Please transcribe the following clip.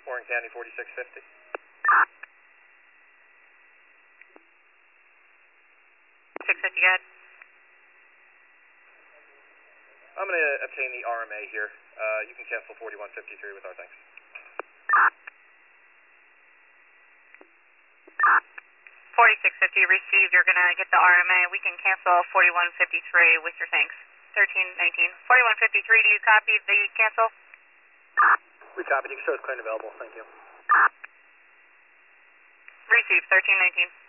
Warren County 4650. Go ahead. I'm going to obtain the RMA here. You can cancel 4153 with our thanks. 4650 received. You're going to get the RMA. We can cancel 4153 with your thanks. 1319. 4153, do you copy the cancel? We copied. You can show us clear and available. Thank you. Received. 1319.